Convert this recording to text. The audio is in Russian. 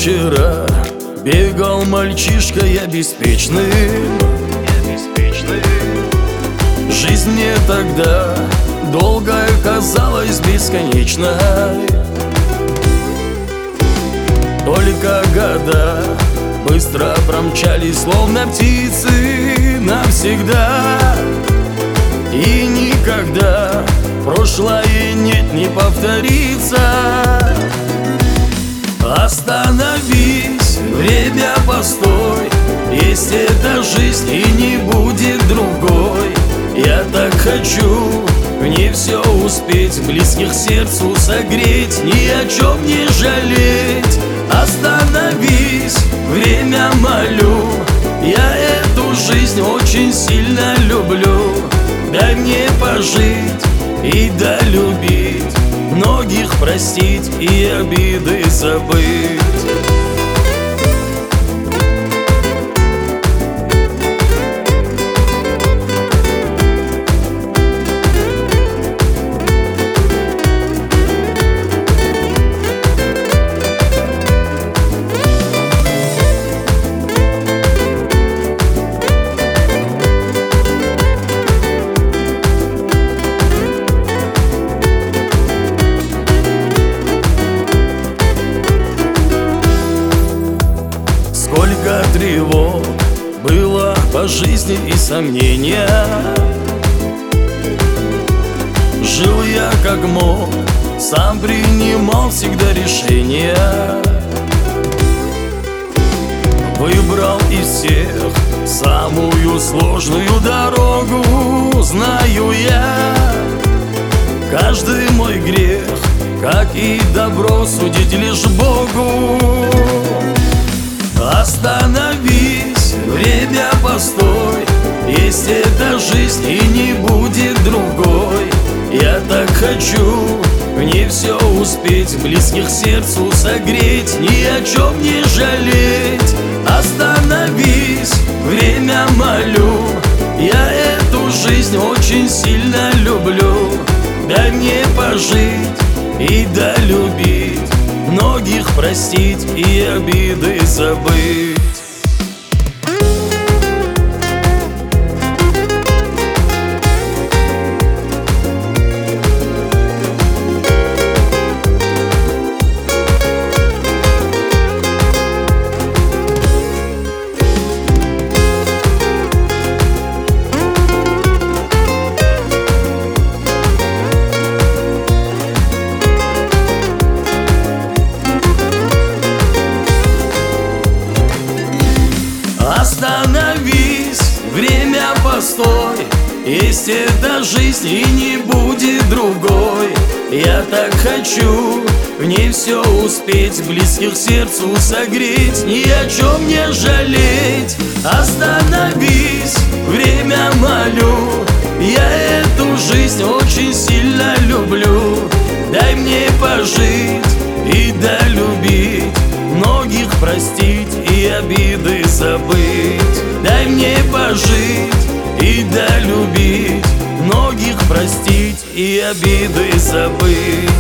вчера бегал мальчишка я беспечным. Жизнь мне тогда долгая казалась бесконечной. Только года быстро промчались, словно птицы, навсегда. И никогда прошлое нет, не повторится. Остановись, время постой, есть эта жизнь и не будет другой. Я так хочу в ней все успеть, близких сердцу согреть, ни о чем не жалеть. Остановись, время молю, я эту жизнь очень сильно люблю. Дай мне пожить и долюбить, многих простить и обиды забыть. Сколько тревог было по жизни и сомнения. Жил я как мог, сам принимал всегда решения. Выбрал из всех самую сложную дорогу. Знаю я, каждый мой грех, как и добро, судить лишь Богу. Остановись, время постой, есть эта жизнь и не будет другой. Я так хочу в ней все успеть, близких сердцу согреть, ни о чем не жалеть. Остановись, время молю, я эту жизнь очень сильно люблю. Дай мне пожить и долюбить, многих простить и обиды забыть. Остановись, время постой, есть эта жизнь и не будет другой. Я так хочу в ней все успеть, близких сердцу согреть, ни о чем не жалеть. Остановись, время молю, я эту жизнь очень сильно люблю. Дай мне пожить и долюбить, многих простить и обиды забыть. Дай мне пожить и долюбить, многих простить и обиды забыть.